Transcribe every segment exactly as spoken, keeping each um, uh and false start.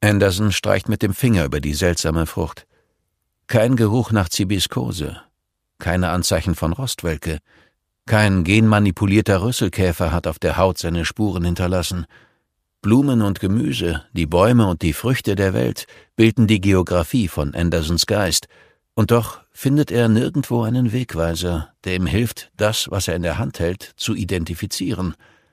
Anderson streicht mit dem Finger über die seltsame Frucht. Kein Geruch nach Zibiskose, keine Anzeichen von Rostwelke, kein genmanipulierter Rüsselkäfer hat auf der Haut seine Spuren hinterlassen. Blumen und Gemüse, die Bäume und die Früchte der Welt bilden die Geographie von Andersons Geist, und doch findet er nirgendwo einen Wegweiser, der ihm hilft, das, was er in der Hand hält, zu identifizieren.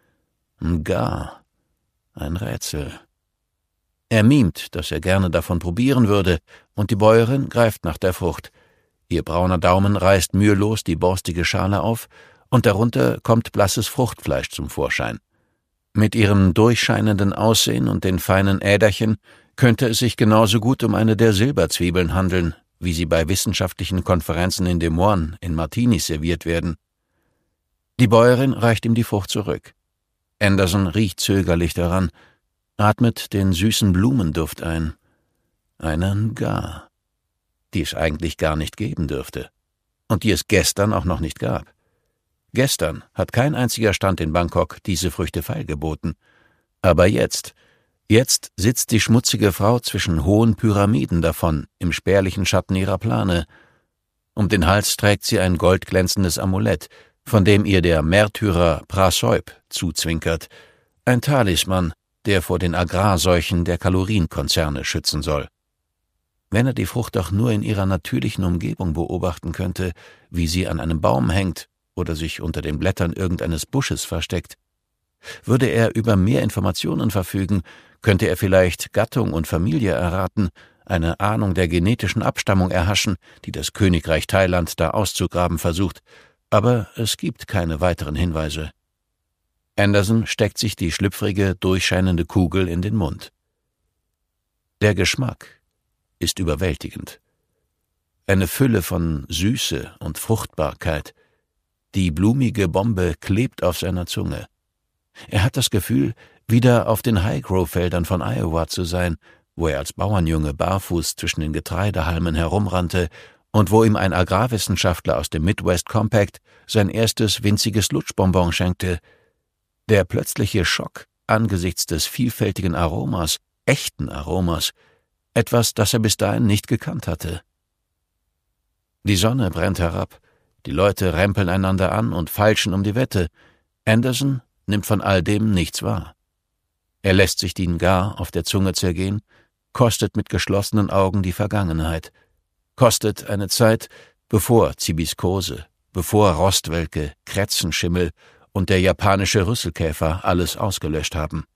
Gar ein Rätsel. Er mimt, dass er gerne davon probieren würde, und die Bäuerin greift nach der Frucht. Ihr brauner Daumen reißt mühelos die borstige Schale auf, und darunter kommt blasses Fruchtfleisch zum Vorschein. Mit ihrem durchscheinenden Aussehen und den feinen Äderchen könnte es sich genauso gut um eine der Silberzwiebeln handeln, wie sie bei wissenschaftlichen Konferenzen in Des Moines in Martinis serviert werden. Die Bäuerin reicht ihm die Frucht zurück. Anderson riecht zögerlich daran, atmet den süßen Blumenduft ein. Einen Gar, die es eigentlich gar nicht geben dürfte und die es gestern auch noch nicht gab. Gestern hat kein einziger Stand in Bangkok diese Früchte feilgeboten. Aber jetzt, jetzt sitzt die schmutzige Frau zwischen hohen Pyramiden davon, im spärlichen Schatten ihrer Plane. Um den Hals trägt sie ein goldglänzendes Amulett, von dem ihr der Märtyrer Prasoip zuzwinkert, ein Talisman, der vor den Agrarseuchen der Kalorienkonzerne schützen soll. Wenn er die Frucht doch nur in ihrer natürlichen Umgebung beobachten könnte, wie sie an einem Baum hängt oder sich unter den Blättern irgendeines Busches versteckt. Würde er über mehr Informationen verfügen, könnte er vielleicht Gattung und Familie erraten, eine Ahnung der genetischen Abstammung erhaschen, die das Königreich Thailand da auszugraben versucht, aber es gibt keine weiteren Hinweise. Anderson steckt sich die schlüpfrige, durchscheinende Kugel in den Mund. Der Geschmack ist überwältigend. Eine Fülle von Süße und Fruchtbarkeit. Die blumige Bombe klebt auf seiner Zunge. Er hat das Gefühl, wieder auf den Highgrove-Feldern von Iowa zu sein, wo er als Bauernjunge barfuß zwischen den Getreidehalmen herumrannte und wo ihm ein Agrarwissenschaftler aus dem Midwest Compact sein erstes winziges Lutschbonbon schenkte. Der plötzliche Schock angesichts des vielfältigen Aromas, echten Aromas, etwas, das er bis dahin nicht gekannt hatte. Die Sonne brennt herab, die Leute rempeln einander an und feilschen um die Wette. Anderson nimmt von all dem nichts wahr. Er lässt sich den Gar auf der Zunge zergehen, kostet mit geschlossenen Augen die Vergangenheit, kostet eine Zeit, bevor Zibiskose, bevor Rostwelke, Kretzenschimmel und der japanische Rüsselkäfer alles ausgelöscht haben.